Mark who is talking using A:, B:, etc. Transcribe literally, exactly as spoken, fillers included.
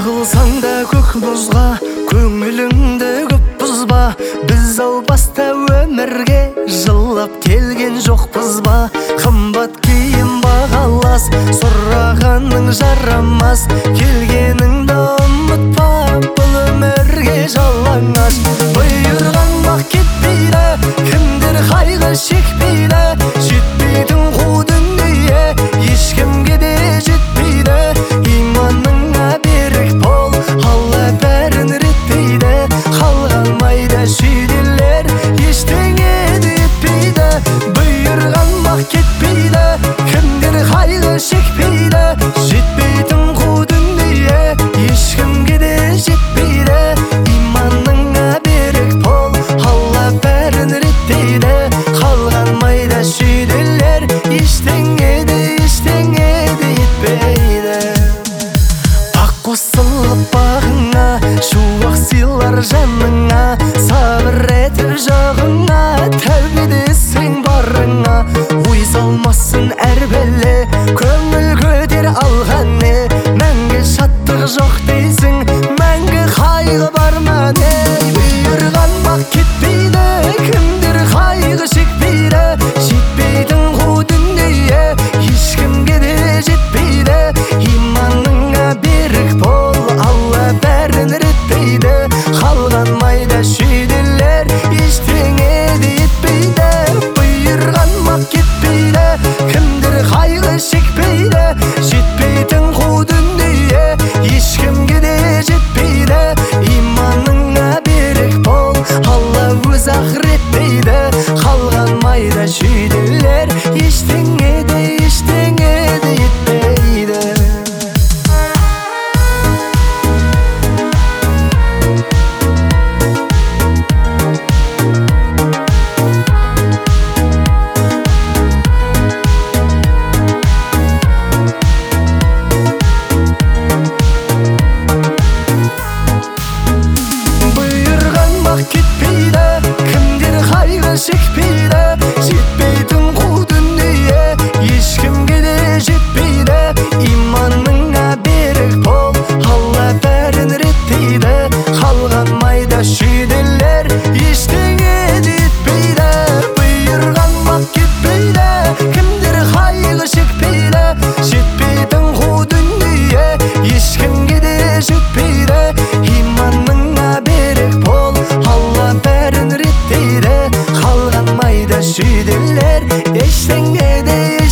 A: Жығылсаң да көк мұзға, көңіліңді көп бұзба. Біз албаста өмірге жылап келген жоқпыз ба? Қымбат киім бағалас, сұрағаның жарамас. Келгеніңді ұмытпа, бұл өмірге жалаңаш. Бұйырған бақ кетпейді, кімдер қайғы шекпейді. Жетпейтін қу дүние ешкімге де жетпейді. Иманыңа берік бол, Алла бәрін реттейді. Қалған майда шүйделер ештеңе де етпейді. Бұйырған бақ кетпейді, кімдер қайғы шекпейді. Жетпейтін қу дүние ешкімге де жетпейді. Иманыңа берік бол, Алла бәрін реттейді. Қалған майда шүйделер ештеңе де ештеңе де етпейді. Ақ қосылып бағыңа, шуақ сыйлар жаныңа. Сабыр етіп жағыңа, тәубе десең барыңа. Ой салмасын әр бәле, көңіл көтер алған не. Мәңгі шаттық жоқ дейсің, мәңгі қайғы бар ма не. Бұйырған бақ кетпейді, кімдер қайғы шекпейді. Жетпейтін қу дүние ешкімге де жетпейді. Иманыңа берік бол, Алла бәрін реттейді. Қалған майда шүйделер ештеңе де етпейді. Бұйырған бақ кетпейді, кімдер қайғы шекпейді. Жетпейтін қу дүние ешкімге де жетпейді. Иманыңа берік бол, Алла өз ақыреттейді. Қалған майда шүйделер ештеңе де ештеңе де етпейді. Бұйырған бақ кетпейді, кімдер қайғы шекпейді. Жетпейтін қу дүние ешкімге де жетпейді. Иманыңа берік бол, Алла бәрін реттейді. Қалған майда шүйделер ештеңе де етпейді. Бұйырған бақ кетпейді, кімдер қайғы шекпейді. Жетпейтін қу дүние ешкімге де жетпейді. Иманыңа берік бол, Алла бәрін реттейді. Қалған майда шүйделер ештеңе де